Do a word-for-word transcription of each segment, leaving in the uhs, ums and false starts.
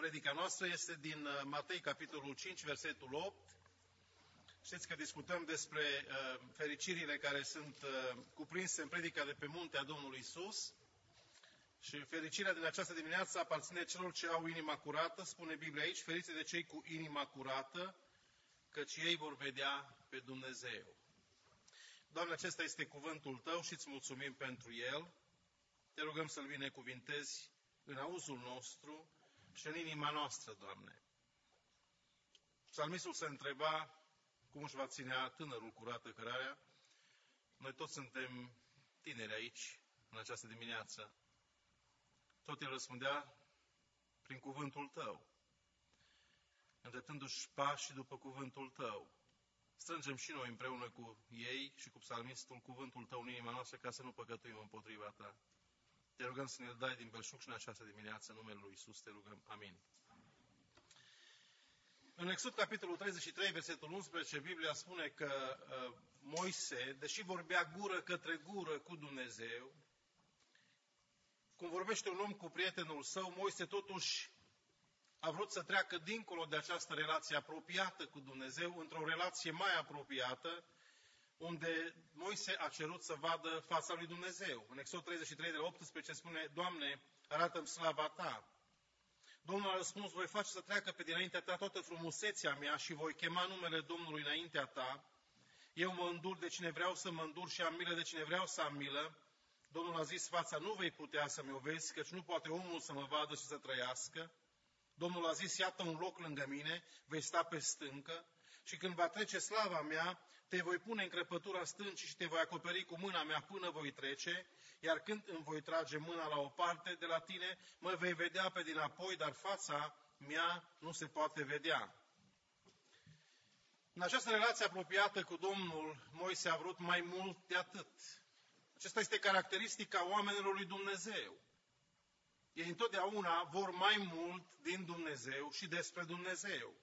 Predica noastră este din Matei, capitolul cinci, versetul opt. Știți că discutăm despre uh, fericirile care sunt uh, cuprinse în predica de pe munte a Domnului Isus. Și fericirea din această dimineață aparține celor ce au inima curată. Spune Biblia aici, feriți de cei cu inima curată, căci ei vor vedea pe Dumnezeu. Doamne, acesta este cuvântul Tău și îți mulțumim pentru el. Te rugăm să-l binecuvintezi în auzul nostru și în inima noastră, Doamne. Psalmistul se întreba cum își va ținea tânărul curată cărarea. Noi toți suntem tineri aici, în această dimineață. Tot el răspundea prin cuvântul Tău, îndreptându-și pașii după cuvântul Tău. Strângem și noi împreună cu ei și cu psalmistul cuvântul Tău în inima noastră ca să nu păcătuim împotriva Ta. Te rugăm să ne-l dai din belșug și în această dimineață, în numele Lui Iisus, te rugăm. Amin. În Exod, capitolul treizeci și trei, versetul unsprezece, Biblia spune că uh, Moise, deși vorbea gură către gură cu Dumnezeu, cum vorbește un om cu prietenul său, Moise totuși a vrut să treacă dincolo de această relație apropiată cu Dumnezeu, într-o relație mai apropiată, unde Moise a cerut să vadă fața lui Dumnezeu. În Exod treizeci și trei, de la optsprezece, spune, Doamne, arată-mi slava Ta. Domnul a răspuns, voi face să treacă pe dinaintea Ta toată frumusețea mea și voi chema numele Domnului înaintea Ta. Eu mă îndur de cine vreau să mă îndur și am milă de cine vreau să am milă. Domnul a zis, fața nu vei putea să-mi o vezi, căci nu poate omul să mă vadă și să trăiască. Domnul a zis, iată un loc lângă mine, vei sta pe stâncă și când va trece slava mea, te voi pune în crăpătura stâncii și te voi acoperi cu mâna mea până voi trece, iar când îmi voi trage mâna la o parte de la tine, mă vei vedea pe dinapoi, dar fața mea nu se poate vedea. În această relație apropiată cu Domnul, Moise a vrut mai mult de atât. Acesta este caracteristica oamenilor lui Dumnezeu. Ei întotdeauna vor mai mult din Dumnezeu și despre Dumnezeu.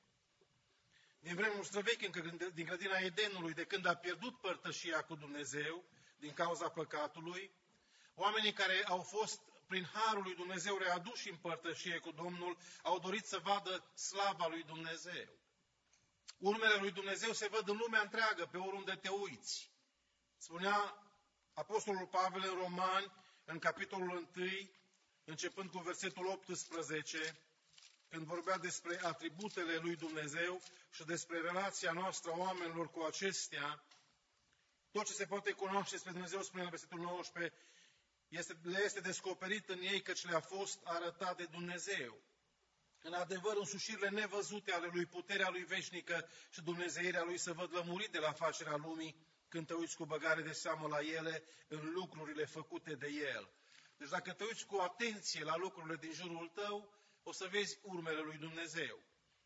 Din vremuri străvechi, încă din grădina Edenului, de când a pierdut părtășia cu Dumnezeu, din cauza păcatului, oamenii care au fost, prin harul lui Dumnezeu, readuși în părtășie cu Domnul, au dorit să vadă slava lui Dumnezeu. Urmele lui Dumnezeu se văd în lumea întreagă, pe oriunde te uiți. Spunea Apostolul Pavel în Romani, în capitolul unu, începând cu versetul optsprezece, când vorbea despre atributele lui Dumnezeu și despre relația noastră a oamenilor cu acestea, tot ce se poate cunoaște despre Dumnezeu, spune la versetul nouăsprezece, este, le este descoperit în ei căci le-a fost arătat de Dumnezeu. În adevăr, însușirile nevăzute ale lui, puterea lui veșnică și dumnezeirea lui se văd lămurit de la facerea lumii, când te uiți cu băgare de seamă la ele, în lucrurile făcute de El. Deci dacă te uiți cu atenție la lucrurile din jurul tău, o să vezi urmele lui Dumnezeu.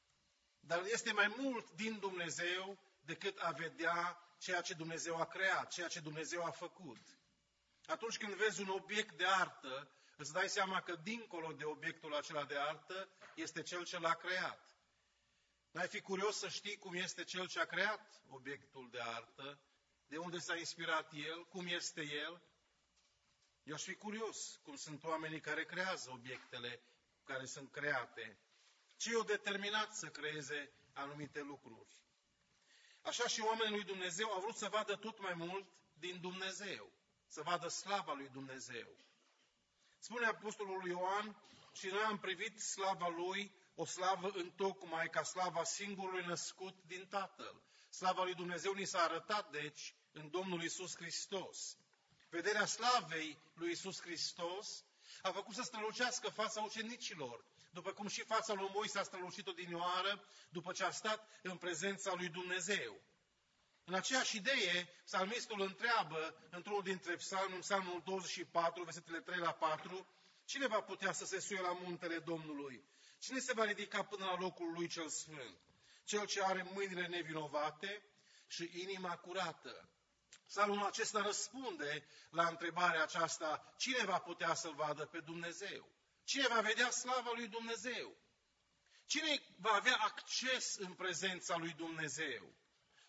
Dar este mai mult din Dumnezeu decât a vedea ceea ce Dumnezeu a creat, ceea ce Dumnezeu a făcut. Atunci când vezi un obiect de artă, îți dai seama că dincolo de obiectul acela de artă este Cel ce l-a creat. N-ai fi curios să știi cum este Cel ce a creat obiectul de artă, de unde s-a inspirat El, cum este El? Eu aș fi curios cum sunt oamenii care creează obiectele care sunt create. Ce i-a determinat să creeze anumite lucruri? Așa și oamenii lui Dumnezeu au vrut să vadă tot mai mult din Dumnezeu, să vadă slava lui Dumnezeu. Spune Apostolul Ioan, și noi am privit slava Lui, o slavă întocmai ca slava singurului născut din Tatăl. Slava lui Dumnezeu ni s-a arătat, deci, în Domnul Iisus Hristos. Vederea slavei lui Iisus Hristos a făcut să strălucească fața ucenicilor, după cum și fața lui Moise a strălucit odinioară, după ce a stat în prezența lui Dumnezeu. În aceeași idee, psalmistul întreabă, într-unul dintre psalmi, în psalmul douăzeci și patru, versetele trei la patru, cine va putea să se suie la muntele Domnului? Cine se va ridica până la locul lui cel sfânt? Cel ce are mâinile nevinovate și inima curată. Psalmul acesta răspunde la întrebarea aceasta, cine va putea să-L vadă pe Dumnezeu? Cine va vedea slava lui Dumnezeu? Cine va avea acces în prezența lui Dumnezeu?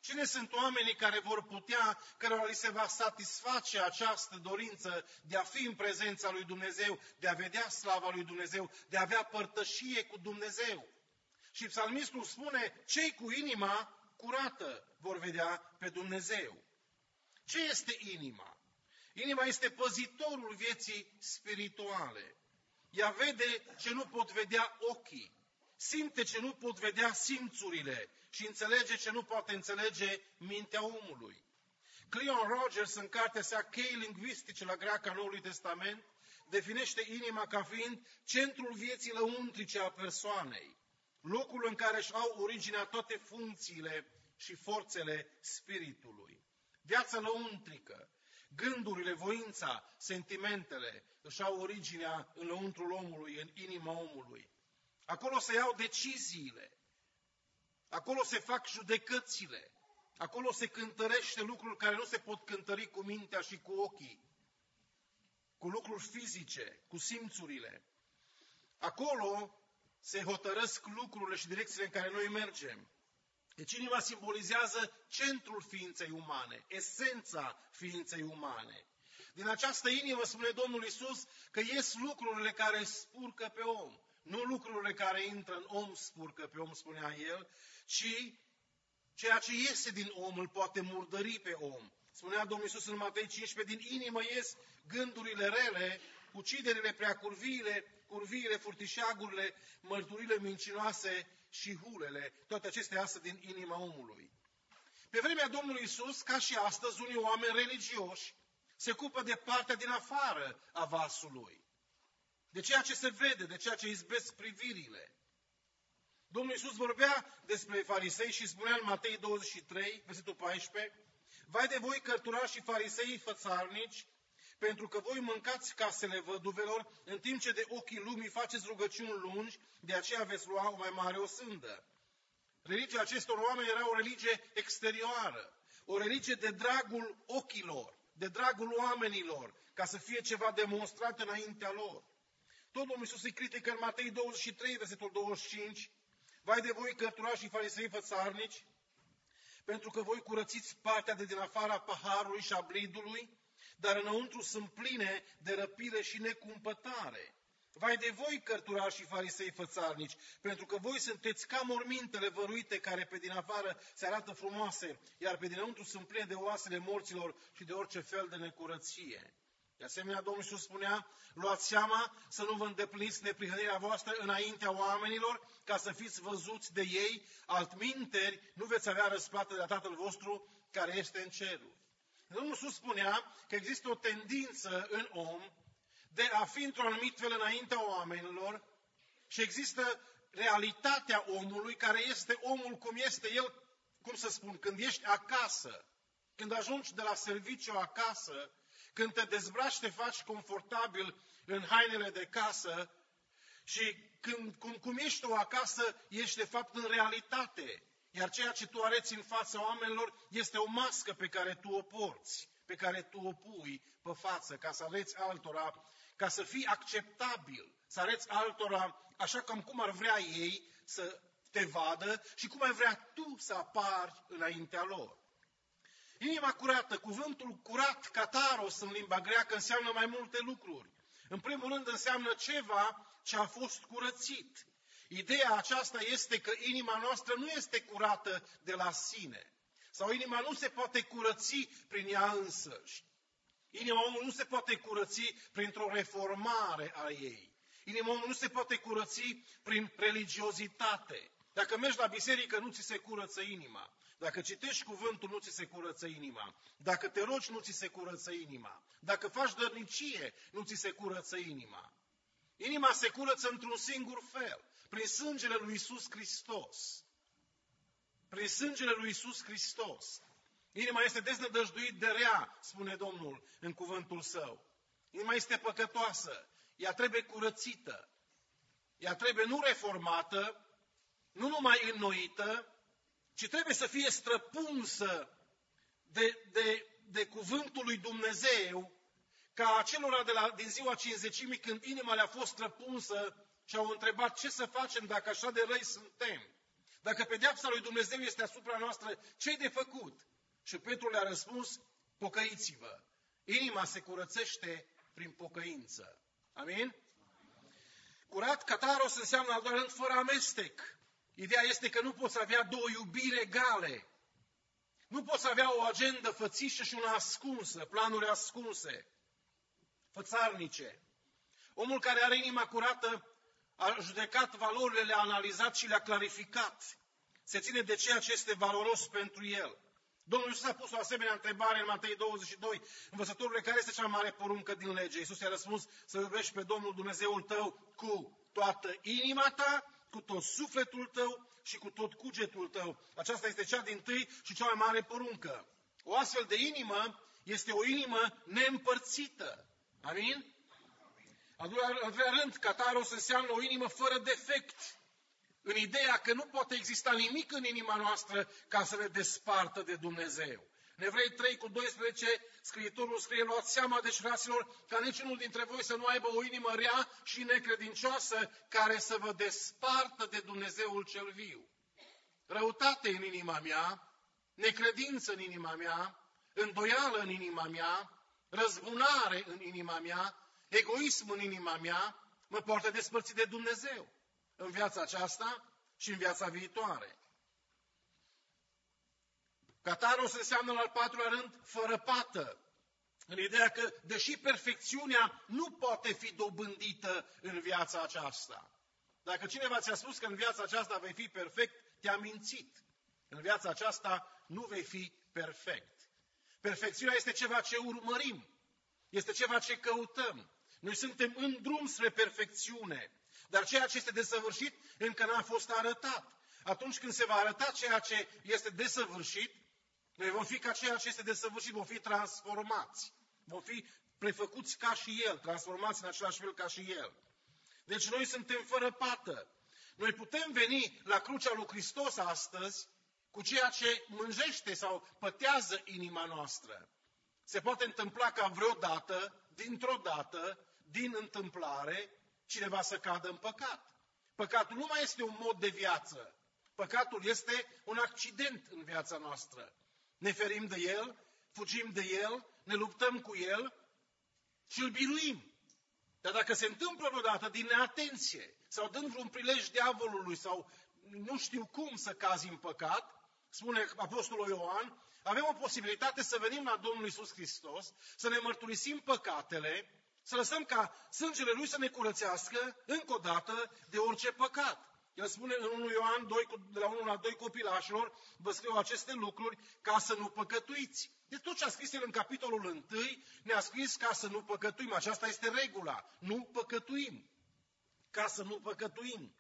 Cine sunt oamenii care vor putea, cărora li se va satisface această dorință de a fi în prezența lui Dumnezeu, de a vedea slava lui Dumnezeu, de a avea părtășie cu Dumnezeu? Și psalmistul spune, cei cu inima curată vor vedea pe Dumnezeu. Ce este inima? Inima este păzitorul vieții spirituale. Ea vede ce nu pot vedea ochii, simte ce nu pot vedea simțurile și înțelege ce nu poate înțelege mintea omului. Cleon Rogers, în cartea sa Chei lingvistice la greaca Noului Testament, definește inima ca fiind centrul vieții lăuntrice a persoanei, locul în care își au originea toate funcțiile și forțele spiritului. Viața lăuntrică, gândurile, voința, sentimentele își au originea în lăuntrul omului, în inima omului. Acolo se iau deciziile, acolo se fac judecățile, acolo se cântărește lucruri care nu se pot cântări cu mintea și cu ochii, cu lucruri fizice, cu simțurile. Acolo se hotărăsc lucrurile și direcțiile în care noi mergem. Deci inima simbolizează centrul ființei umane, esența ființei umane. Din această inimă spune Domnul Iisus că ies lucrurile care spurcă pe om. Nu lucrurile care intră în om spurcă pe om, spunea el, ci ceea ce iese din om îl poate murdări pe om. Spunea Domnul Iisus în Matei cincisprezece, din inimă ies gândurile rele, uciderile prea curviile, curviile, furtișagurile, mărturile mincinoase și hulele. Toate acestea iasă din inima omului. Pe vremea Domnului Iisus, ca și astăzi, unii oameni religioși se ocupă de partea din afară a vasului. De ceea ce se vede, de ceea ce izbesc privirile. Domnul Iisus vorbea despre farisei și spunea în Matei douăzeci și trei, versetul paisprezece, vai de voi cărturași și farisei fățarnici, pentru că voi mâncați casele văduvelor, în timp ce de ochii lumii faceți rugăciuni lungi, de aceea veți lua o mai mare osândă. Religia acestor oameni era o religie exterioară, o religie de dragul ochilor, de dragul oamenilor, ca să fie ceva demonstrat înaintea lor. Tot Domnul Iisus îi critică în Matei douăzeci și trei, versetul douăzeci și cinci, vai de voi cărturași și farisei fățarnici, pentru că voi curățiți partea de din afara paharului și a blidului, dar înăuntru sunt pline de răpire și necumpătare. Vai de voi, cărturași și farisei fățarnici, pentru că voi sunteți ca mormintele văruite care pe din afară se arată frumoase, iar pe dinăuntru sunt pline de oasele morților și de orice fel de necurăție. De asemenea, Domnul Iisus spunea, luați seama să nu vă îndepliniți neprihănirea voastră înaintea oamenilor, ca să fiți văzuți de ei, altminteri nu veți avea răsplată de la Tatăl vostru care este în ceruri. Domnul Iisus spunea că există o tendință în om de a fi într-un anumit fel înaintea oamenilor și există realitatea omului care este omul cum este el, cum să spun, când ești acasă, când ajungi de la serviciu acasă, când te dezbraci, te faci confortabil în hainele de casă și când, cum, cum ești tu acasă, ești de fapt în realitate. Iar ceea ce tu arăți în fața oamenilor este o mască pe care tu o porți, pe care tu o pui pe față, ca să arăți altora, ca să fii acceptabil, să arăți altora așa cam cum ar vrea ei să te vadă și cum ai vrea tu să apari înaintea lor. Inima curată, cuvântul curat, kataros în limba greacă, înseamnă mai multe lucruri. În primul rând înseamnă ceva ce a fost curățit. Ideea aceasta este că inima noastră nu este curată de la sine. Sau inima nu se poate curăți prin ea însăși. Inima omului nu se poate curăți printr-o reformare a ei. Inima omului nu se poate curăți prin religiozitate. Dacă mergi la biserică, nu ți se curăță inima. Dacă citești cuvântul, nu ți se curăță inima. Dacă te rogi, nu ți se curăță inima. Dacă faci dărnicie, nu ți se curăță inima. Inima se curăță într-un singur fel, prin sângele lui Iisus Hristos. Prin sângele lui Iisus Hristos. Inima este deznădăjduit de rea, spune Domnul în cuvântul Său. Inima este păcătoasă, ea trebuie curățită. Ea trebuie nu reformată, nu numai înnoită, ci trebuie să fie străpunsă de, de, de cuvântul lui Dumnezeu, ca acelora de la, din ziua cincizecimii, când inima le-a fost străpunsă și au întrebat ce să facem dacă așa de răi suntem. Dacă pedeapsa lui Dumnezeu este asupra noastră, ce-i de făcut? Și Petru le-a răspuns, pocăiți-vă. Inima se curățește prin pocăință. Amin? Curat, kataros, înseamnă al doilea rând fără amestec. Ideea este că nu poți avea două iubiri egale. Nu poți avea o agendă fățișă și una ascunsă, planuri ascunse, fățarnice. Omul care are inima curată a judecat valorile, le-a analizat și le-a clarificat. Se ține de ceea ce este valoros pentru el. Domnul Iisus a pus o asemenea întrebare în Matei douăzeci și doi. Învățătorule, care este cea mai mare poruncă din lege? Iisus i-a răspuns, să iubești pe Domnul Dumnezeul tău cu toată inima ta, cu tot sufletul tău și cu tot cugetul tău. Aceasta este cea dintâi și cea mai mare poruncă. O astfel de inimă este o inimă neîmpărțită. Amin? Al doilea rând, kataros înseamnă o inimă fără defect. În ideea că nu poate exista nimic în inima noastră ca să ne despartă de Dumnezeu. În Evrei trei cu doisprezece, Scriitorul scrie, luați seama, deci, fraților, ca niciunul dintre voi să nu aibă o inimă rea și necredincioasă care să vă despartă de Dumnezeul cel viu. Răutate în inima mea, necredință în inima mea, îndoială în inima mea, răzbunare în inima mea, egoism în inima mea, mă poartă despărțit de Dumnezeu în viața aceasta și în viața viitoare. Kataros înseamnă, în al patrulea rând, fără pată. În ideea că, deși perfecțiunea nu poate fi dobândită în viața aceasta. Dacă cineva ți-a spus că în viața aceasta vei fi perfect, te-a mințit. În viața aceasta nu vei fi perfect. Perfecțiunea este ceva ce urmărim. Este ceva ce căutăm. Noi suntem în drum spre perfecțiune. Dar ceea ce este desăvârșit încă n-a fost arătat. Atunci când se va arăta ceea ce este desăvârșit, noi vom fi ca ceea ce este desăvârșit, vom fi transformați. Vom fi prefăcuți ca și El, transformați în același fel ca și El. Deci noi suntem fără pată. Noi putem veni la crucea lui Hristos astăzi cu ceea ce mânjește sau pătează inima noastră. Se poate întâmpla ca vreodată, dintr-o dată, din întâmplare, cineva să cadă în păcat. Păcatul nu mai este un mod de viață. Păcatul este un accident în viața noastră. Ne ferim de el, fugim de el, ne luptăm cu el și îl biruim. Dar dacă se întâmplă vreodată din neatenție sau dând vreun prilej diavolului sau nu știu cum să cazi în păcat, spune Apostolul Ioan, avem o posibilitate să venim la Domnul Iisus Hristos, să ne mărturisim păcatele, să lăsăm ca sângele Lui să ne curățească încă o dată de orice păcat. El spune în unu Ioan doi, de la unu la doi, copilașilor, vă scriu aceste lucruri ca să nu păcătuiți. De tot ce a scris el în capitolul unu, ne-a scris ca să nu păcătuim. Aceasta este regula. Nu păcătuim. Ca să nu păcătuim.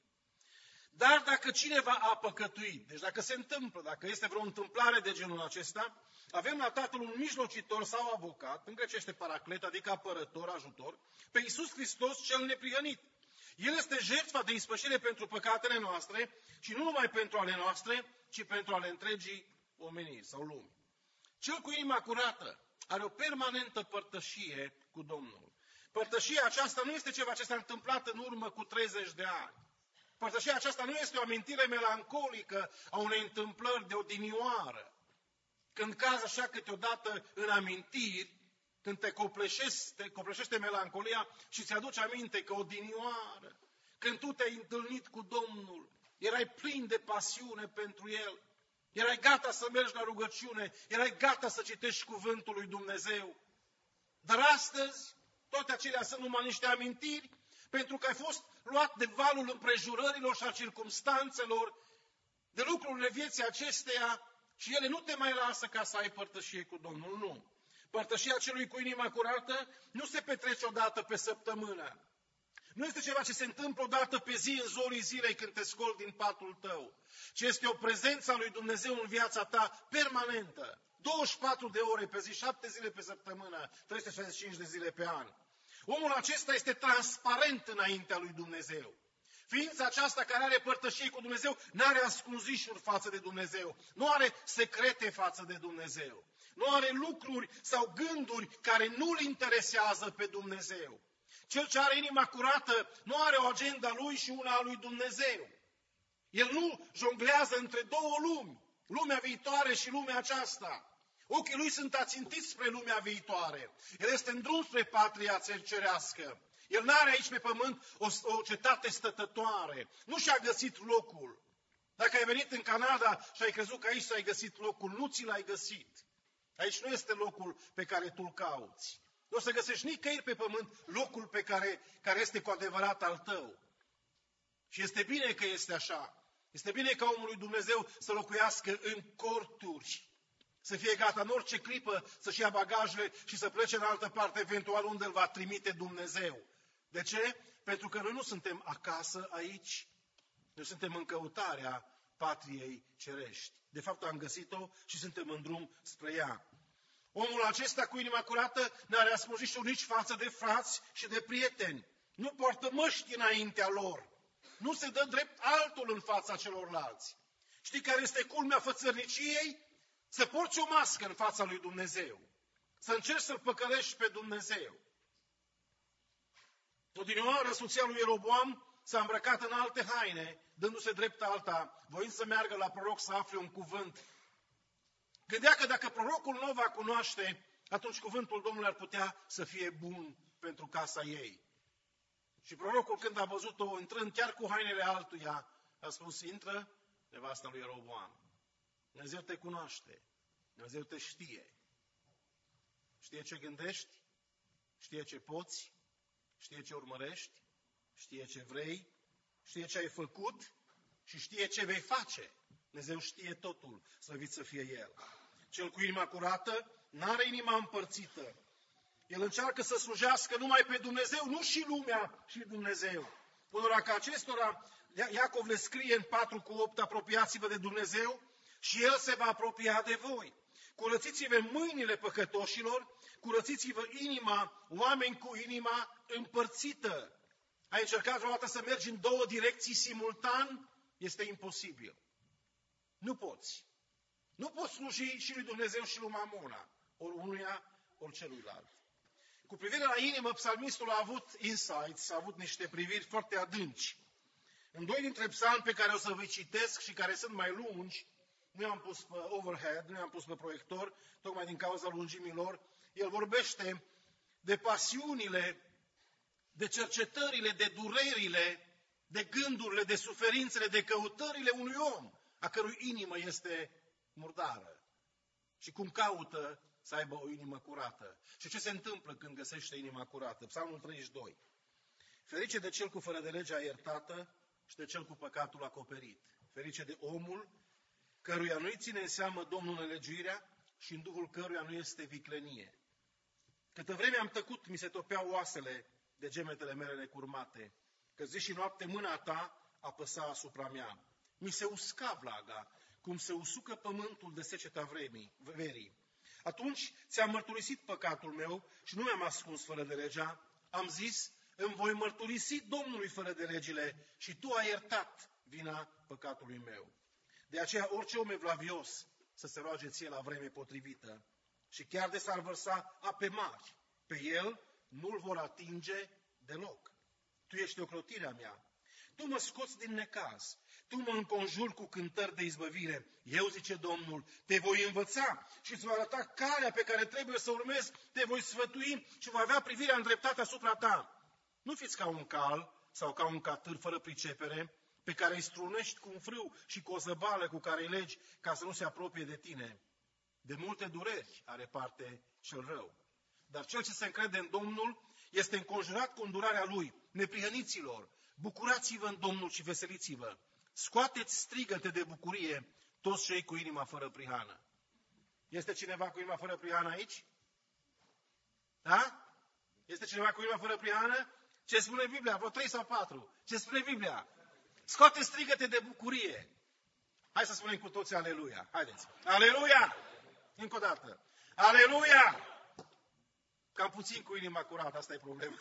Dar dacă cineva a păcătuit, deci dacă se întâmplă, dacă este vreo întâmplare de genul acesta, avem la Tatăl un mijlocitor sau avocat, în grecește paraclet, adică apărător, ajutor, pe Iisus Hristos cel neprihănit. El este jertfa de ispășire pentru păcatele noastre și nu numai pentru ale noastre, ci pentru ale întregii omeniri sau lumi. Cel cu inima curată are o permanentă părtășie cu Domnul. Părtășia aceasta nu este ceva ce s-a întâmplat în urmă cu treizeci de ani. Părtășia aceasta nu este o amintire melancolică a unei întâmplări de odinioară. Când cazi așa câteodată în amintiri, când te copleșește, te copleșește melancolia și îți aduce aminte că odinioară, când tu te-ai întâlnit cu Domnul, erai plin de pasiune pentru El, erai gata să mergi la rugăciune, erai gata să citești cuvântul lui Dumnezeu. Dar astăzi, toate acelea sunt numai niște amintiri, pentru că ai fost luat de valul împrejurărilor și a circumstanțelor, de lucrurile vieții acesteia și ele nu te mai lasă ca să ai părtășie cu Domnul, nu. Părtășia celui cu inima curată nu se petrece odată pe săptămână. Nu este ceva ce se întâmplă odată pe zi, în zorii zilei, când te scoli din patul tău, ci este o prezență a lui Dumnezeu în viața ta permanentă. douăzeci și patru de ore pe zi, șapte zile pe săptămână, trei sute șaizeci și cinci de zile pe an. Omul acesta este transparent înaintea lui Dumnezeu. Ființa aceasta care are părtășie cu Dumnezeu nu are ascunzișuri față de Dumnezeu, nu are secrete față de Dumnezeu, nu are lucruri sau gânduri care nu-L interesează pe Dumnezeu. Cel ce are inima curată nu are o agenda lui și una a lui Dumnezeu. El nu jonglează între două lumi, lumea viitoare și lumea aceasta. Ochii lui sunt ațintiți spre lumea viitoare. El este în drum spre patria cerească. El n-are aici pe pământ o, o cetate stătătoare. Nu și-a găsit locul. Dacă ai venit în Canada și ai crezut că aici ți-ai găsit locul, nu ți l-ai găsit. Aici nu este locul pe care tu îl cauți. Nu o să găsești nicăieri pe pământ locul pe care, care este cu adevărat al tău. Și este bine că este așa. Este bine ca omul lui Dumnezeu să locuiască în corturi. Să fie gata în orice clipă să-și ia bagajele și să plece în altă parte, eventual unde îl va trimite Dumnezeu. De ce? Pentru că noi nu suntem acasă aici. Noi suntem în căutarea patriei cerești. De fapt am găsit-o și suntem în drum spre ea. Omul acesta cu inima curată n-are ascunzișuri nici față de frați și de prieteni. Nu poartă măști înaintea lor. Nu se dă drept altul în fața celorlalți. Știi care este culmea fățărniciei? Să porți o mască în fața lui Dumnezeu. Să încerci să-L păcălești pe Dumnezeu. Odinioară, soția lui Ieroboam s-a îmbrăcat în alte haine, dându-se drept alta, voind să meargă la proroc să afle un cuvânt. Gândea că dacă prorocul nu o va cunoaște, atunci cuvântul Domnului ar putea să fie bun pentru casa ei. Și prorocul, când a văzut-o intrând chiar cu hainele altuia, a spus: intră, nevasta lui Ieroboam. Dumnezeu te cunoaște, Dumnezeu te știe. Știe ce gândești, știe ce poți, știe ce urmărești, știe ce vrei, știe ce ai făcut și știe ce vei face. Dumnezeu știe totul, slăvit să fie El. Cel cu inima curată n-are inima împărțită. El încearcă să slujească numai pe Dumnezeu, nu și lumea, și Dumnezeu. Până la că acestora, Iacov le scrie în patru cu opt, apropiați-vă de Dumnezeu și El se va apropia de voi. Curățiți-vă mâinile păcătoșilor, curățiți-vă inima, oameni cu inima împărțită. Ai încercat vreodată să mergi în două direcții simultan? Este imposibil. Nu poți. Nu poți sluji și lui Dumnezeu și lui Mamona, ori unuia, ori celuilalt. Cu privire la inimă, psalmistul a avut insights, a avut niște priviri foarte adânci. În doi dintre psalmi pe care o să vă citesc și care sunt mai lungi, nu i-am pus pe overhead, nu i-am pus pe proiector, tocmai din cauza lungimilor, el vorbește de pasiunile, de cercetările, de durerile, de gândurile, de suferințele, de căutările unui om, a cărui inimă este murdară. Și cum caută să aibă o inimă curată. Și ce se întâmplă când găsește inima curată? Psalmul treizeci și doi. Ferice de cel cu fără de legea iertată și de cel cu păcatul acoperit. Ferice de omul căruia nu-i ține în seamă Domnul nelegiuirea și în duhul căruia nu este viclenie. Câtă vreme am tăcut, mi se topeau oasele de gemetele mele necurmate, că zi și noapte mâna ta apăsa asupra mea. Mi se usca vlaga, cum se usucă pământul de seceta vremii, verii. Atunci ți-am mărturisit păcatul meu și nu mi-am ascuns fără de legea. Am zis, îmi voi mărturisi Domnului fără de legile și tu ai iertat vina păcatului meu. De aceea orice om evlavios să se roage ție la vreme potrivită și chiar de s-ar vărsa ape mari, pe el nu-l vor atinge deloc. Tu ești ocrotirea mea. Tu mă scoți din necaz. Tu mă înconjuri cu cântări de izbăvire. Eu, zice Domnul, te voi învăța și îți voi arăta calea pe care trebuie să urmezi, te voi sfătui și voi avea privirea îndreptată asupra ta. Nu fiți ca un cal sau ca un catâr fără pricepere, pe care îi strunești cu un frâu și cu o zăbală cu care îi legi ca să nu se apropie de tine. De multe dureri are parte cel rău. Dar cel ce se încrede în Domnul este înconjurat cu îndurarea Lui. Neprihăniților, bucurați-vă în Domnul și veseliți-vă. Scoateți strigăte de bucurie toți cei cu inima fără prihană. Este cineva cu inima fără prihană aici? Da? Este cineva cu inima fără prihană? Ce spune Biblia? Vreo trei sau patru. Ce spune Biblia? Scoate strigăte de bucurie. Hai să spunem cu toții aleluia. Haideți. Aleluia! Încă o dată. Aleluia! Cam puțin cu inima curată, asta e problema.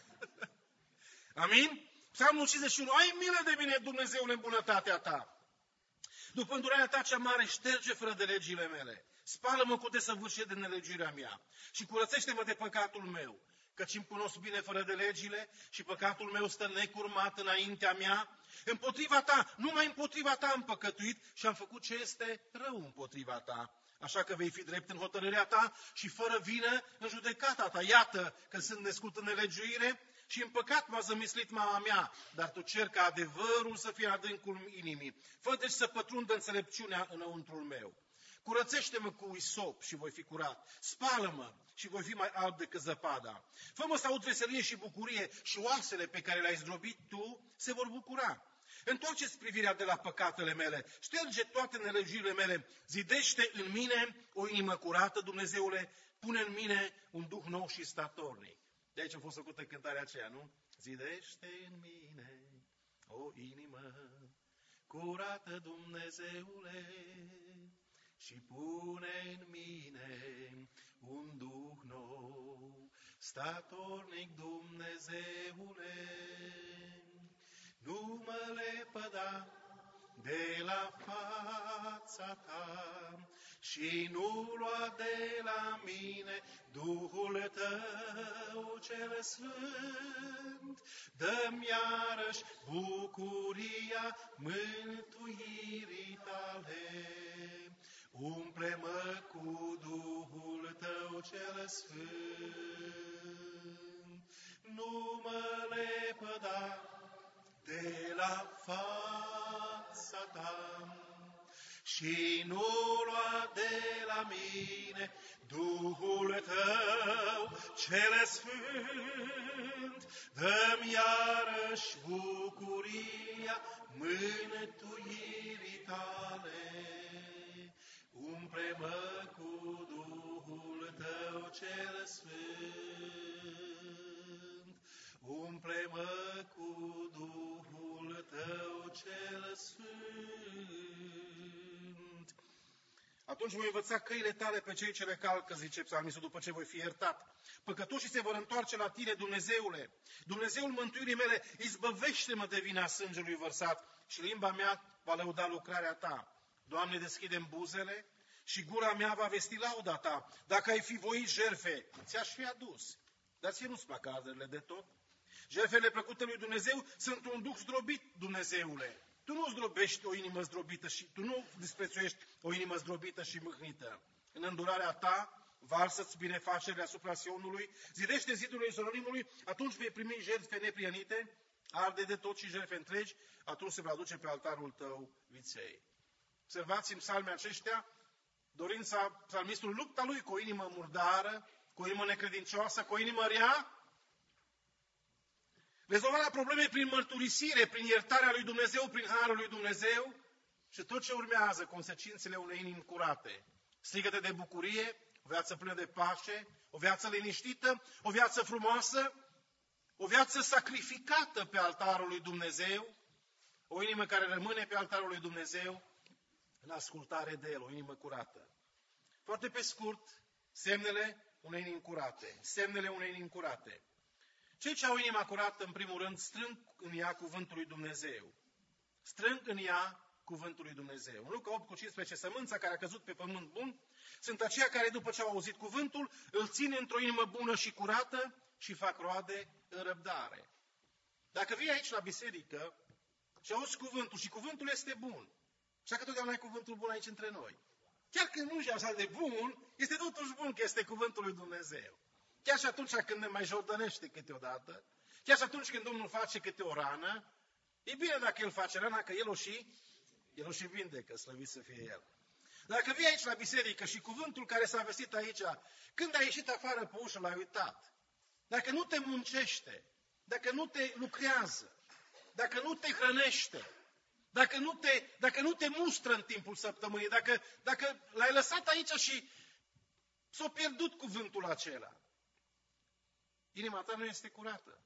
Amin? Psalmul cincizeci și unu. Ai milă de mine, Dumnezeule, în bunătatea ta. După îndurarea ta cea mare, șterge fără de legile mele. Spală-mă cu desăvârșire de nelegiuirea mea și curățește-mă de păcatul meu, căci îmi cunosc bine fără de legile și păcatul meu stă necurmat înaintea mea Împotriva ta, numai împotriva ta am păcătuit și am făcut ce este rău împotriva ta. Așa că vei fi drept în hotărârea ta și fără vină în judecata ta. Iată că sunt născut în nelegiuire și în păcat m-a zămislit mama mea, dar tu cer ca adevărul să fie adâncul inimii. Fă deci să pătrundă înțelepciunea înăuntrul meu. Curățește-mă cu isop și voi fi curat. Spală-mă și voi fi mai alb decât zăpada. Fă-mă să aud veselie și bucurie și oasele pe care le-ai zdrobit tu se vor bucura. Întoarce-ți privirea de la păcatele mele, șterge toate nelegiurile mele, zidește în mine o inimă curată, Dumnezeule, pune în mine un duh nou și statornic. De aici a fost făcută cântarea aceea, nu? Zidește în mine o inimă curată, Dumnezeule, și pune în mine un duh nou, statornic, Dumnezeule. Nu mă lepăda de la fața ta și nu lua de la mine Duhul tău cel sfânt. Dă-mi iarăși bucuria mântuirii tale. Umple-mă cu Duhul tău cel sfânt. Nu mă lepăda de la fața ta și nu lua de la mine Duhul tău cel sfânt. Dă-mi iarăși bucuria mântuirii tale. Umple-mă cu Duhul tău cel sfânt. Umple-mă cu Duhul tău cel sfânt. Atunci voi învăța căile tale pe cei ce le calcă, zice psalmistul, după ce voi fi iertat. Păcătoșii se vor întoarce la tine, Dumnezeule. Dumnezeul mântuirii mele, izbăvește-mă de vina sângelui vărsat și limba mea va lăuda lucrarea ta. Doamne, deschide-mi buzele și gura mea va vesti lauda ta. Dacă ai fi voit jertfe, ți-aș fi adus. Dar ție nu-ți plac arderile de tot? Jertfele plăcute lui Dumnezeu sunt un duh zdrobit, Dumnezeule. Tu nu zdrobești o inimă zdrobită și tu nu disprețuiești o inimă zdrobită și mâhnită. În îndurarea ta, varsă-ți binefacerile asupra Sionului, zidește zidurile Ierusalimului, atunci vei primi jertfe neprienite, arde de tot și jertfe întregi, atunci se va aduce pe altarul tău viței. Observați în psalmii aceștia dorința psalmistului, lupta lui cu o inimă murdară, cu o inimă necredincioasă, cu o inimă rea, rezolvarea problemei prin mărturisire, prin iertarea lui Dumnezeu, prin harul lui Dumnezeu și tot ce urmează, consecințele unei inimi curate. Strigăte de bucurie, o viață plină de pace, o viață liniștită, o viață frumoasă, o viață sacrificată pe altarul lui Dumnezeu, o inimă care rămâne pe altarul lui Dumnezeu în ascultare de El, o inimă curată. Foarte pe scurt, semnele unei inimi curate. Semnele unei inimi curate. Cei ce au inima curată, în primul rând, strâng în ea cuvântul lui Dumnezeu. Strâng în ea cuvântul lui Dumnezeu. În Luca opt cu cincisprezece, sămânța care a căzut pe pământ bun, sunt aceia care, după ce au auzit cuvântul, îl țin într-o inimă bună și curată și fac roade în răbdare. Dacă vii aici la biserică și auzi cuvântul și cuvântul este bun, așa că totdeauna ai cuvântul bun aici între noi. Chiar când nu e așa de bun, este totuși bun că este cuvântul lui Dumnezeu. Chiar și atunci când ne mai jordănește câteodată, chiar și atunci când Domnul face câte o rană, e bine dacă El face rana, că El o și, El o și vindecă, slăvit să fie El. Dacă vii aici la biserică și cuvântul care s-a vestit aici, când ai ieșit afară pe ușă, l-ai uitat, dacă nu te muncește, dacă nu te lucrează, dacă nu te hrănește, dacă nu te, dacă nu te mustră în timpul săptămânii, dacă, dacă l-ai lăsat aici și s-a pierdut cuvântul acela, inima ta nu este curată.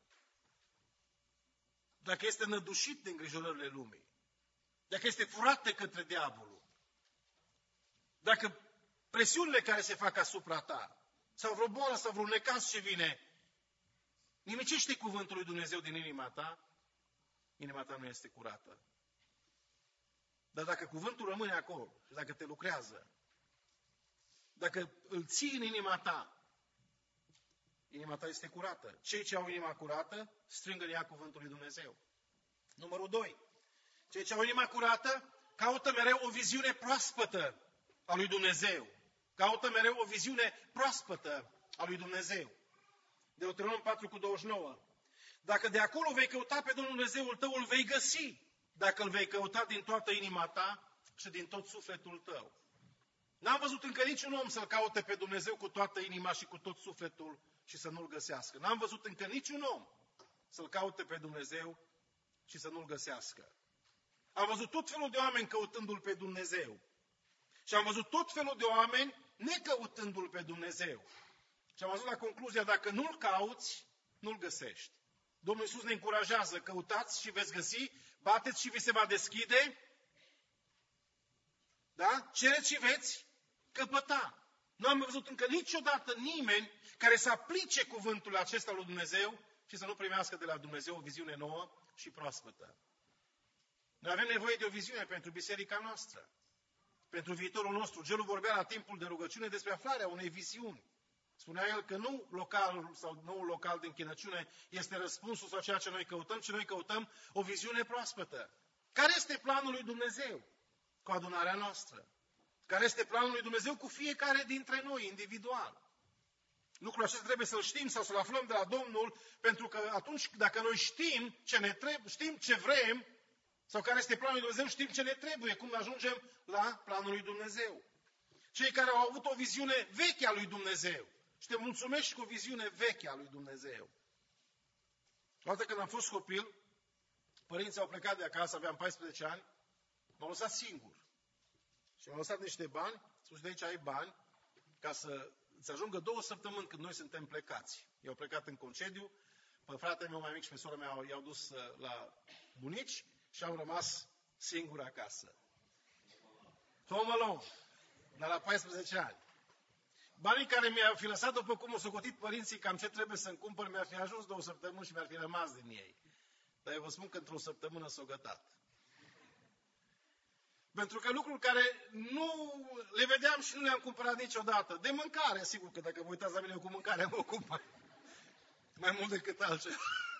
Dacă este nădușit de îngrijorările lumii, dacă este furat de către diavolul, dacă presiunile care se fac asupra ta, sau vreo boală, sau vreun necaz ce vine, nimicește cuvântul lui Dumnezeu din inima ta, inima ta nu este curată. Dar dacă cuvântul rămâne acolo, și dacă te lucrează, dacă îl ții în inima ta, inima ta este curată. Cei ce au inima curată, strâng în ea cuvântul lui Dumnezeu. Numărul doi. Cei ce au inima curată caută mereu o viziune proaspătă a lui Dumnezeu. Caută mereu o viziune proaspătă a lui Dumnezeu. Deuteronom patru cu douăzeci și nouă. Dacă de acolo vei căuta pe Domnul Dumnezeul tău, îl vei găsi. Dacă îl vei căuta din toată inima ta și din tot sufletul tău. N-am văzut încă niciun om să-L caute pe Dumnezeu cu toată inima și cu tot sufletul și să nu-L găsească. N-am văzut încă niciun om să-L caute pe Dumnezeu și să nu-L găsească. Am văzut tot felul de oameni căutându-L pe Dumnezeu. Și am văzut tot felul de oameni necăutându-L pe Dumnezeu. Și am văzut la concluzia, dacă nu-L cauți, nu-L găsești. Domnul Iisus ne încurajează, căutați și veți găsi, bateți și vi se va deschide, da? Cereți și veți căpăta. Nu am văzut încă niciodată nimeni care să aplice cuvântul acesta lui Dumnezeu și să nu primească de la Dumnezeu o viziune nouă și proaspătă. Noi avem nevoie de o viziune pentru biserica noastră, pentru viitorul nostru. Gelul vorbea la timpul de rugăciune despre aflarea unei viziuni. Spunea el că nu localul sau noul local de închinăciune este răspunsul sau ceea ce noi căutăm, ci noi căutăm o viziune proaspătă. Care este planul lui Dumnezeu cu adunarea noastră? Care este planul lui Dumnezeu cu fiecare dintre noi, individual? Lucrul acesta trebuie să-l știm sau să-l aflăm de la Domnul, pentru că atunci, dacă noi știm ce ne trebuie, știm ce vrem, sau care este planul lui Dumnezeu, știm ce ne trebuie, cum ajungem la planul lui Dumnezeu. Cei care au avut o viziune veche a lui Dumnezeu, și te mulțumești cu o viziune veche a lui Dumnezeu. O dată când am fost copil, părinții au plecat de acasă, aveam paisprezece ani, m-au lăsat singur. Și m-au lăsat niște bani, spus, de aici ai bani, ca să îți ajungă două săptămâni când noi suntem plecați. Eu au plecat în concediu, pe fratele meu mai mic și pe sora mea i-au dus la bunici și am rămas singur acasă. Home alone, dar la paisprezece ani. Banii care mi-au fi lăsat, după cum au socotit părinții cam ce trebuie să-mi cumpăr, mi-ar fi ajuns două săptămâni și mi-ar fi rămas din ei. Dar eu vă spun că într-o săptămână s-o gătat. Pentru că lucruri care nu le vedeam și nu le-am cumpărat niciodată. De mâncare, sigur că dacă vă uitați la mine cu mâncare, mă ocup mai, mai mult decât altceva.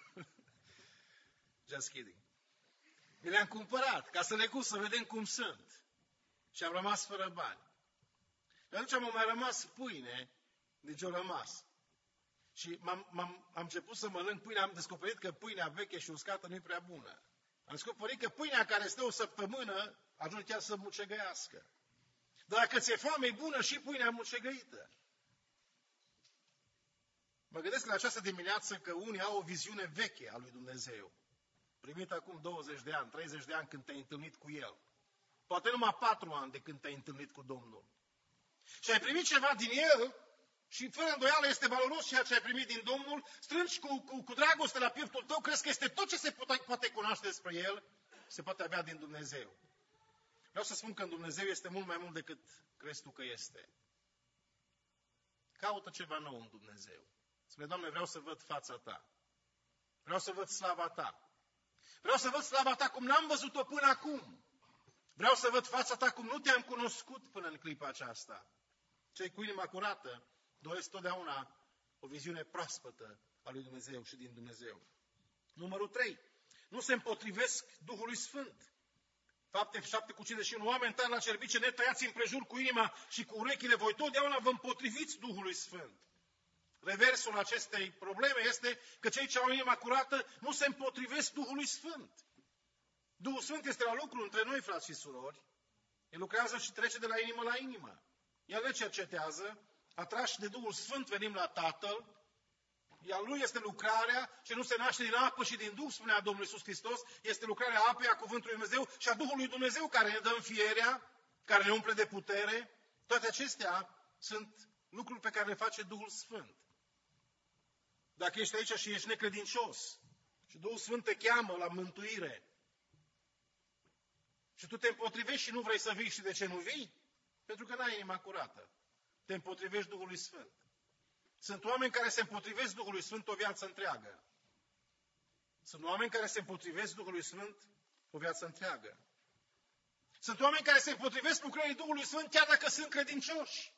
Just kidding. Mi le-am cumpărat ca să le gust, să vedem cum sunt. Și am rămas fără bani. Și atunci am mai rămas pâine, deci au rămas. Și m-am, m-am, am început să mănânc pâine, am descoperit că pâinea veche și uscată nu e prea bună. Am descoperit că pâinea care stă o săptămână ajunge chiar să mucegăiască. Dar dacă ți-e foame, e bună și pâinea mucegăită. Mă gândesc la această dimineață că unii au o viziune veche a lui Dumnezeu. Primită acum douăzeci de ani, treizeci de ani când te-ai întâlnit cu El. Poate numai patru ani de când te-ai întâlnit cu Domnul. Și ai primit ceva din El și fără îndoială este valoros ceea ce ai primit din Domnul, strângi cu, cu, cu dragoste la pieptul tău, crezi că este tot ce se poate, poate cunoaște despre El, se poate avea din Dumnezeu. Vreau să spun că în Dumnezeu este mult mai mult decât crezi tu că este. Caută ceva nou în Dumnezeu. Spune, Doamne, vreau să văd fața Ta. Vreau să văd slava Ta. Vreau să văd slava Ta cum n-am văzut-o până acum. Vreau să văd fața Ta cum nu Te-am cunoscut până în clipa aceasta. Cei cu inima curată doresc totdeauna o viziune proaspătă a lui Dumnezeu și din Dumnezeu. Numărul trei. Nu se împotrivesc Duhului Sfânt. Fapte șapte cu cincizeci și unu. Oameni tari la cerbice, netăiați împrejur cu inima și cu urechile, voi totdeauna vă împotriviți Duhului Sfânt. Reversul acestei probleme este că cei ce au inima curată nu se împotrivesc Duhului Sfânt. Duhul Sfânt este la lucru între noi, frați și surori. El lucrează și trece de la inimă la inimă. El ne cercetează, atrași de Duhul Sfânt venim la Tatăl, iar Lui este lucrarea ce nu se naște din apă și din Duh, spunea Domnul Iisus Hristos, este lucrarea apei, a Cuvântului Dumnezeu și a Duhului Dumnezeu care ne dă înfierea, care ne umple de putere. Toate acestea sunt lucruri pe care le face Duhul Sfânt. Dacă ești aici și ești necredincios și Duhul Sfânt te cheamă la mântuire și tu te împotrivești și nu vrei să vii, și de ce nu vii? Pentru că n-ai inima curată. Te împotrivești Duhului Sfânt. Sunt oameni care se împotrivesc Duhului Sfânt o viață întreagă. Sunt oameni care se împotrivesc Duhului Sfânt o viață întreagă. Sunt oameni care se împotrivesc lucrării Duhului Sfânt chiar dacă sunt credincioși.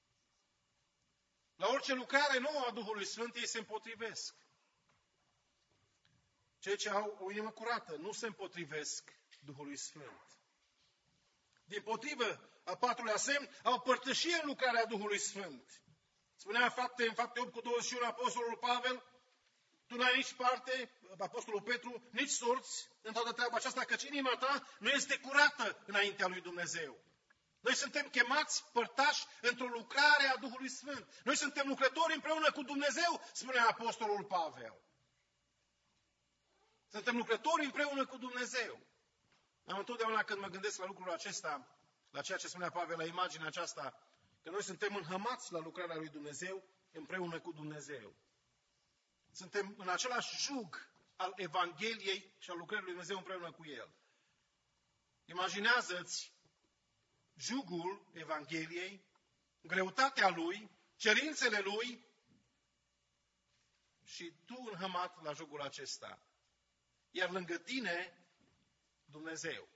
La orice lucrare nouă a Duhului Sfânt ei se împotrivesc. Cei ce au o inimă curată nu se împotrivesc Duhului Sfânt. Dimpotrivă, al patrulea semn, au părtășie în lucrarea Duhului Sfânt. Spunea fapte, în fapte opt cu douăzeci și unu, Apostolul Pavel, tu n-ai nici parte, Apostolul Petru, nici sorți în toată treaba aceasta, căci inima ta nu este curată înaintea lui Dumnezeu. Noi suntem chemați părtași într-o lucrare a Duhului Sfânt. Noi suntem lucrători împreună cu Dumnezeu, spunea Apostolul Pavel. Suntem lucrători împreună cu Dumnezeu. Am întotdeauna când mă gândesc la lucrul acesta, la ceea ce spunea Pavel, la imaginea aceasta, că noi suntem înhămați la lucrarea lui Dumnezeu împreună cu Dumnezeu. Suntem în același jug al Evangheliei și al lucrării lui Dumnezeu împreună cu El. Imaginează-ți jugul Evangheliei, greutatea lui, cerințele lui și tu înhămat la jugul acesta. Iar lângă tine, Dumnezeu.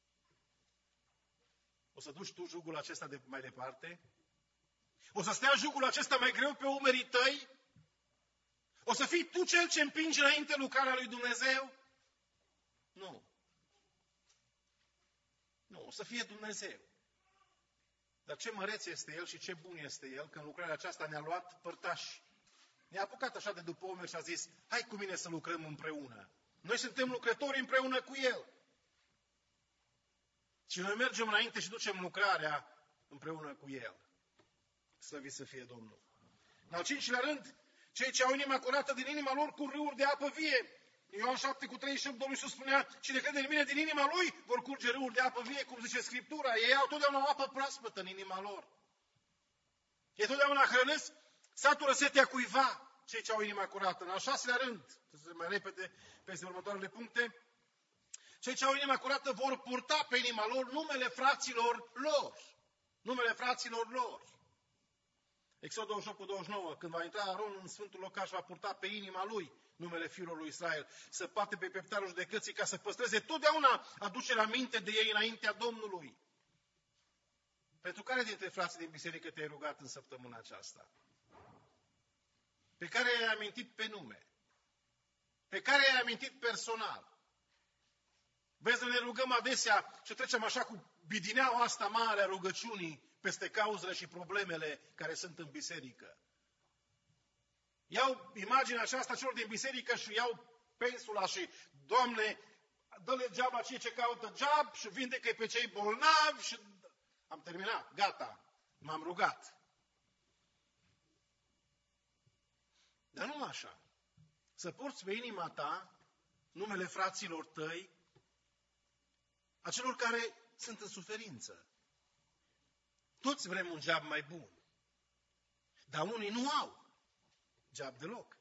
O să duci tu jugul acesta de mai departe? O să stea jugul acesta mai greu pe umerii tăi? O să fii tu cel ce împingi înainte lucrarea lui Dumnezeu? Nu. Nu, o să fie Dumnezeu. Dar ce măreț este El și ce bun este El, că în lucrarea aceasta ne-a luat părtași. Ne-a apucat așa de după umeri și a zis, hai cu mine să lucrăm împreună. Noi suntem lucrători împreună cu El. Și noi mergem înainte și ducem lucrarea împreună cu El. Slăvit să fie Domnul. În al cincilea rând, cei ce au inima curată din inima lor cu râuri de apă vie. Ioan șapte cu treizeci și opt, Domnul Iisus spunea, cine crede în mine din inima lui, vor curge râuri de apă vie, cum zice Scriptura. Ei au totdeauna o apă proaspătă în inima lor. Ei totdeauna hrănesc, satură setea cuiva, cei ce au inima curată. În al șaselea rând, să se mai repede peste următoarele puncte, cei ce au inima curată vor purta pe inima lor numele fraților lor. Numele fraților lor. Exod douăzeci și opt cu douăzeci și nouă, când va intra Aron în Sfântul Locaș, va purta pe inima lui numele fiilor lui Israel, să poate pe peptarul judecății ca să păstreze totdeauna aducerea minte de ei înaintea Domnului. Pentru care dintre frații din biserică te-ai rugat în săptămâna aceasta? Pe care ai amintit pe nume? Pe care ai amintit personal? Vezi, ne rugăm adesea și trecem așa cu bidineaua asta mare a rugăciunii peste cauzele și problemele care sunt în biserică. Iau imaginea aceasta celor din biserică și iau pensula și, Doamne, dă-le geaba cei ce caută geab și vindecă pe cei bolnavi și am terminat, gata, m-am rugat. Dar nu așa. Să porți pe inima ta numele fraților tăi, a celor care sunt în suferință. Toți vrem un geab mai bun. Dar unii nu au geab deloc.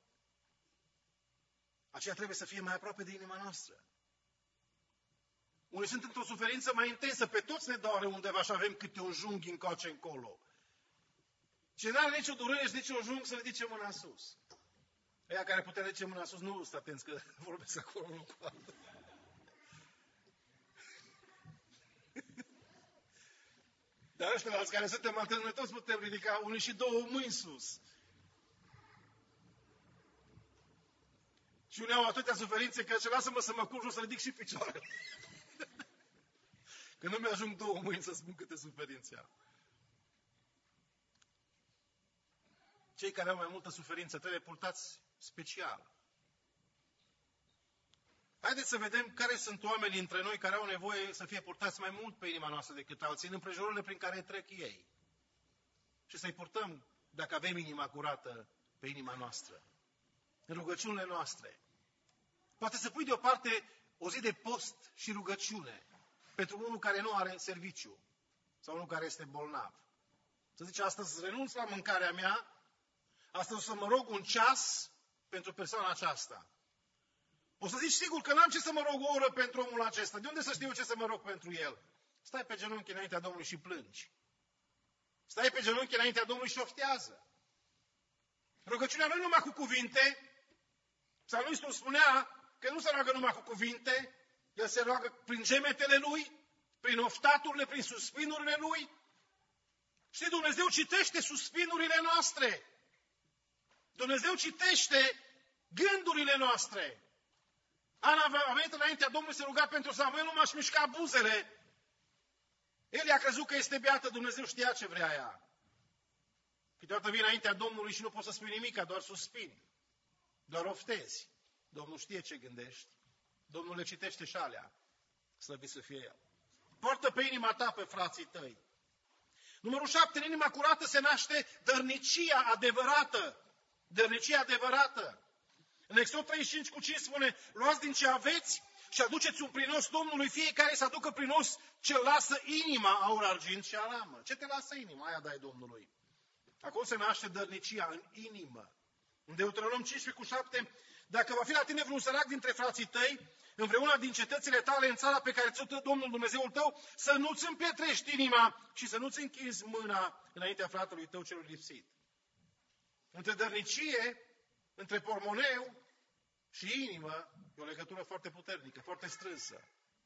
Aceea trebuie să fie mai aproape de inima noastră. Unii sunt într-o suferință mai intensă. Pe toți ne doare undeva și avem câte un junghi încoace încolo. Cine nu are nicio durere și nici un junghi, să ridice mâna sus. Aia care putea ridice mâna sus, nu sunt atenți că vorbesc acolo unul cu altul. Dar ăștia alți care suntem antrenori, noi toți putem ridica unii și două mâini sus. Și unii au atâtea suferințe că ce lasă-mă să mă culc și o să ridic și picioarele. Că nu mi-ajung două mâini să spun câte suferințe am. Cei care au mai multă suferință trebuie purtați special. Haideți să vedem care sunt oamenii între noi care au nevoie să fie purtați mai mult pe inima noastră decât alții, în împrejurările prin care trec ei. Și să-i purtăm, dacă avem inima curată, pe inima noastră. În rugăciunile noastre. Poate să pui deoparte o zi de post și rugăciune pentru unul care nu are serviciu sau unul care este bolnav. Să zice, astăzi renunț la mâncarea mea, astăzi o să mă rog un ceas pentru persoana aceasta. O să zici, sigur că n-am ce să mă rog o oră pentru omul acesta. De unde să știu ce să mă rog pentru el? Stai pe genunchi înaintea Domnului și plângi. Stai pe genunchi înaintea Domnului și oftează. Rugăciunea nu e numai cu cuvinte. Psalmistul spunea că nu se roagă numai cu cuvinte, el se roagă prin gemetele lui, prin oftaturile, prin suspinurile lui. Și Dumnezeu citește suspinurile noastre. Dumnezeu citește gândurile noastre. Ana a venit înaintea Domnului, se ruga pentru Samuel, nu m-aș mișca buzele. El a crezut că este beată, Dumnezeu știa ce vrea ea. Câteodată vii înaintea Domnului și nu poți să spui nimic, doar suspini, doar oftezi. Domnul știe ce gândești. Domnul le citește și alea. Slăvit să fie El. Poartă pe inima ta pe frații tăi. Numărul șapte, în inima curată se naște dărnicia adevărată. Dărnicia adevărată. În Exod treizeci și cinci cu cinci spune, luați din ce aveți și aduceți un prinos Domnului, fiecare să aducă prinos ce lasă inima, aur, argint și alamă. Ce te lasă inima? Aia dai Domnului. Acolo se naște dărnicia în inimă. În Deuteronom cincisprezece cu șapte, dacă va fi la tine vreun sărac dintre frații tăi, în vreuna din cetățile tale, în țara pe care ți-o dă Domnul Dumnezeul tău, să nu-ți împietrești inima și să nu-ți închizi mâna înaintea fratelui tău celui lipsit. Între dărnicie, între pormoneu și inimă, e o legătură foarte puternică, foarte strânsă.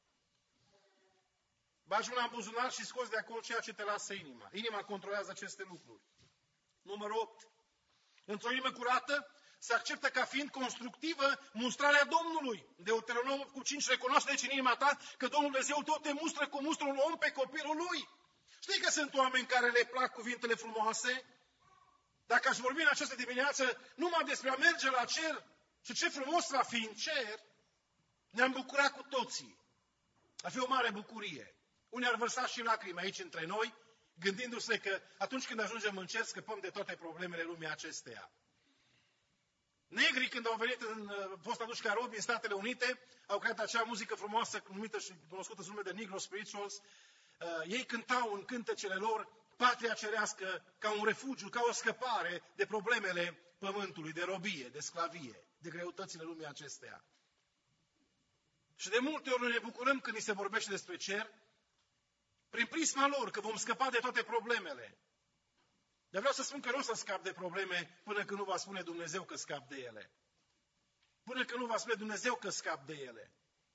Bagi mâna în buzunar și scoți de acolo ceea ce te lasă inima. Inima controlează aceste lucruri. Numărul opt. Într-o inimă curată se acceptă ca fiind constructivă mustrarea Domnului. Deuteronom cu cinci recunoaște deci în inima ta că Domnul Dumnezeu tot te mustră cum mustră un om pe copilul lui. Știi că sunt oameni care le plac cuvintele frumoase? Dacă aș vorbi în această dimineață numai despre a merge la cer și ce frumos va fi în cer, ne-am bucurat cu toții. Ar fi o mare bucurie. Unii ar vărsa și lacrimi aici între noi, gândindu-se că atunci când ajungem în cer scăpăm de toate problemele lumii acesteia. Negrii, când au venit, în, fost aduși ca robi în Statele Unite, au creat acea muzică frumoasă, numită și cunoscută sub nume de Negro Spirituals. Uh, ei cântau în cântecele lor patria cerească ca un refugiu, ca o scăpare de problemele pământului, de robie, de sclavie, de greutățile lumii acesteia. Și de multe ori ne bucurăm când ni se vorbește despre cer, prin prisma lor, că vom scăpa de toate problemele. Dar vreau să spun că nu o să scap de probleme până când nu va spune Dumnezeu că scap de ele. Până când nu va spune Dumnezeu că scap de ele.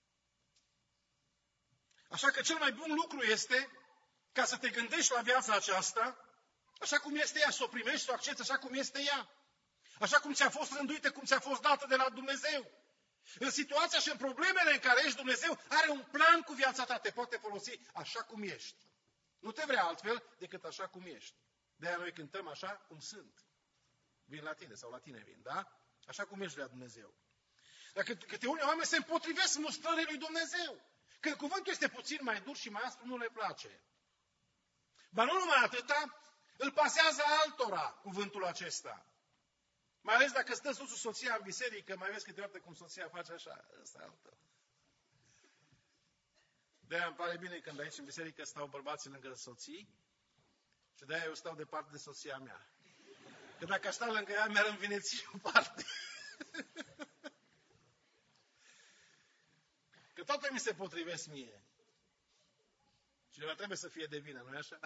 Așa că cel mai bun lucru este ca să te gândești la viața aceasta, așa cum este ea, să o primești, să o accepti așa cum este ea. Așa cum ți-a fost rânduită, cum ți-a fost dată de la Dumnezeu. În situația și în problemele în care ești, Dumnezeu are un plan cu viața ta, te poate folosi așa cum ești. Nu te vrea altfel decât așa cum ești. De-aia noi cântăm așa cum sunt. Vin la tine sau la tine vin, da? Așa cum ești de la Dumnezeu. Dar câte unii oameni se împotrivesc mustrării lui Dumnezeu. Când cuvântul este puțin mai dur și mai aspru, nu le place. Dar nu numai atâta, îl pasează altora cuvântul acesta. Mai ales dacă stă soțul soția în biserică, mai vezi câteodată cum soția face așa. Ăsta e altă. De-aia îmi pare bine când aici în biserică stau bărbații lângă soții și de-aia eu stau departe de soția mea. Că dacă aș sta lângă ea, mi-ar învineți o parte. Că toate mi se potrivesc mie. Cineva trebuie să fie de vină, nu-i așa?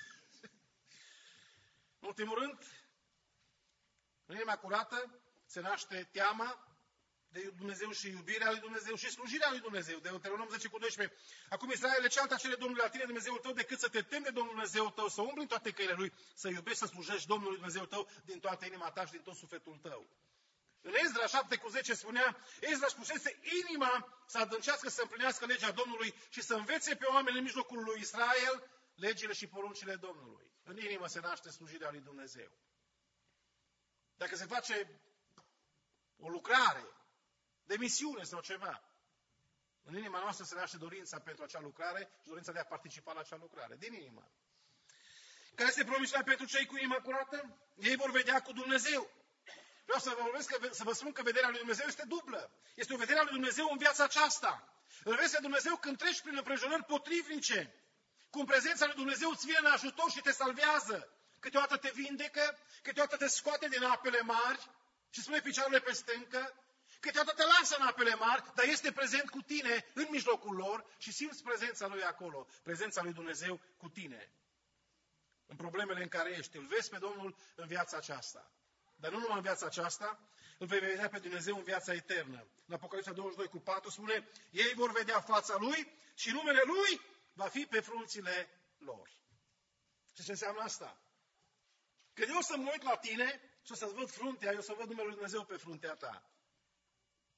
În ultimul rând, în inima curată se naște teama de Dumnezeu și iubirea lui Dumnezeu și slujirea lui Dumnezeu. Deuteronom zece cu doisprezece. Acum, Israele, ce alta cere Domnului la tine, Dumnezeul tău, decât să te temi de Domnul Dumnezeul tău, să umbli în toate căile Lui, să iubești, să slujești Domnului Dumnezeul tău din toată inima ta și din tot sufletul tău. În Ezra șapte cu zece spunea, Ezra își pusese inima să adâncească, să împlinească legea Domnului și să învețe pe oameni în mijlocul lui Israel legile și poruncile Domnului. În inimă se naște slujirea lui Dumnezeu. Dacă se face o lucrare de misiune sau ceva, în inima noastră se naște dorința pentru acea lucrare și dorința de a participa la acea lucrare, din inimă. Care este promisiunea pentru cei cu inima curată? Ei vor vedea cu Dumnezeu. Vreau să vă, vorbesc că, să vă spun că vederea lui Dumnezeu este dublă. Este o vedere a lui Dumnezeu în viața aceasta. Îl vezi pe Dumnezeu când treci prin împrejurări potrivnice. Cum prezența lui Dumnezeu îți vine în ajutor și te salvează. Câteodată te vindecă, câteodată te scoate din apele mari și spune picioarele pe stâncă, câteodată te lasă în apele mari, dar este prezent cu tine în mijlocul lor și simți prezența lui acolo, prezența lui Dumnezeu cu tine. În problemele în care ești, îl vezi pe Domnul în viața aceasta. Dar nu numai în viața aceasta, îl vei vedea pe Dumnezeu în viața eternă. În Apocalipsa douăzeci și doi cu patru spune, ei vor vedea fața Lui și numele Lui va fi pe frunțile lor. Și ce înseamnă asta? Când eu o să mă uit la tine și o să-ți văd fruntea, eu o să văd numele Lui Dumnezeu pe fruntea ta.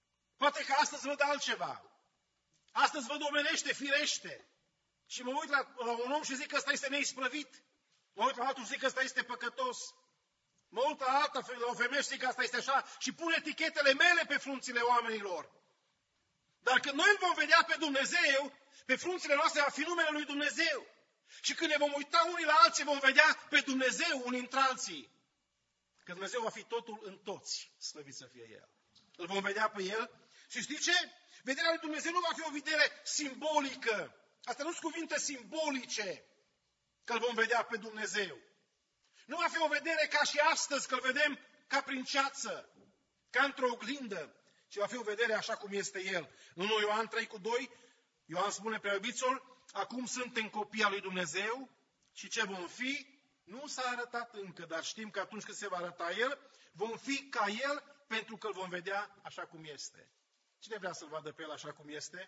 Poate că astăzi văd altceva. Astăzi văd omenește, firește. Și mă uit la, la un om și zic că ăsta este neisprăvit. Mă uit la altul și zic că ăsta este păcătos. Mă uit la alta, la o femeie și zic că asta este așa și pun etichetele mele pe frunțile oamenilor. Dar când noi îl vom vedea pe Dumnezeu, pe frunțile noastre va fi numele lui Dumnezeu. Și când ne vom uita unii la alții, vom vedea pe Dumnezeu unii între alții. Că Dumnezeu va fi totul în toți, slăvit să fie El. Îl vom vedea pe El și știți ce? Vederea lui Dumnezeu nu va fi o vedere simbolică. Astea nu sunt cuvinte simbolice, că îl vom vedea pe Dumnezeu. Nu va fi o vedere ca și astăzi, că îl vedem ca prin ceață, ca într-o oglindă, ci va fi o vedere așa cum este El. În unu Ioan trei cu doi, Ioan spune, prea iubiților, acum suntem copii al lui Dumnezeu și ce vom fi? Nu s-a arătat încă, dar știm că atunci când se va arăta El, vom fi ca El pentru că îl vom vedea așa cum este. Cine vrea să-L vadă pe El așa cum este?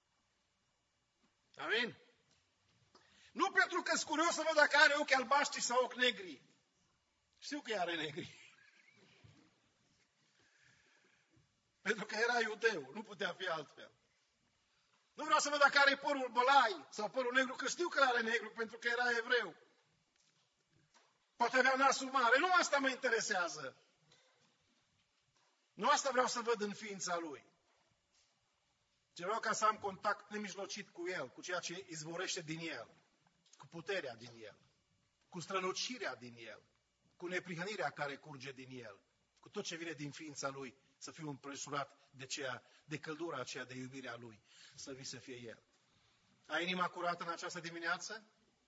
Amin? Nu pentru că-s curios să văd dacă are ochi albaștri sau ochi negri. Știu că are negri. Pentru că era iudeu, nu putea fi altfel. Nu vreau să văd dacă are părul bălai sau părul negru, că știu că are negru pentru că era evreu. Poate avea nasul mare, nu asta mă interesează. Nu asta vreau să văd în ființa lui. Ce vreau ca să am contact nemijlocit cu el, cu ceea ce izvorește din el, cu puterea din el, cu strălucirea din el, cu neprihănirea care curge din el, cu tot ce vine din ființa lui, să fiu împresurat de, ceea, de căldura aceea, de iubirea lui, să vii să fie el. Ai inima curată în această dimineață?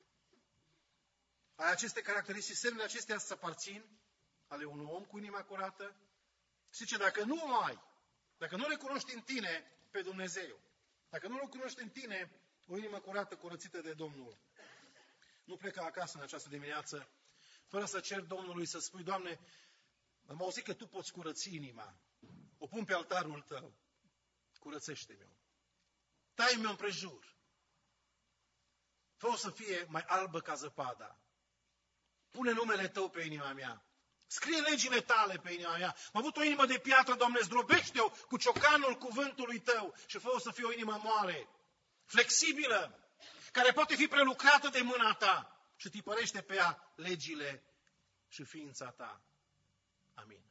Ai aceste caracteristici, semnele acestea să aparțin ale unui om cu inima curată? Și ce, dacă nu o ai, dacă nu recunoști în tine pe Dumnezeu, dacă nu recunoști în tine o inimă curată, curățită de Domnul, nu pleca acasă în această dimineață fără să cer Domnului să spui, Doamne, am auzit că Tu poți curăți inima, o pun pe altarul Tău, curățește-mi-o, tai-mi-o împrejur, fă-o să fie mai albă ca zăpada, pune numele Tău pe inima mea, scrie legile Tale pe inima mea, am avut o inimă de piatră, Doamne, zdrobește-o cu ciocanul cuvântului Tău și fă-o să fie o inimă moale, flexibilă, care poate fi prelucrată de mâna Ta și tipărește pe ea legile și ființa Ta. Amin.